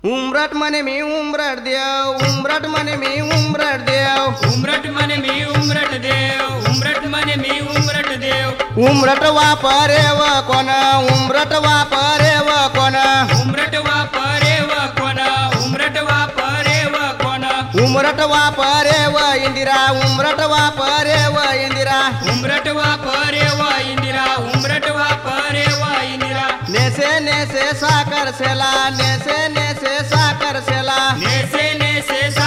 उमरट म्हणे मी उमरट देव, उमरट म्हणे मी उमरट देव, उमरट म्हणे मी उमरट देव, उमरट म्हणे मी उमरट देव. उमरट वापरे व कोण, उमरट वापरे व कोण, उमरट वापरे व कोण, उमरट वापरे व कोण, उमरट वापरे व इंदिरा, उमरट वापरे व इंदिरा, उमरट वापरे व इंदिरा, उमरट वापरे व इंदिरा. नेसे नेसे साकर सेला, नेसे नेसे साकर सेला, नेसे नेसे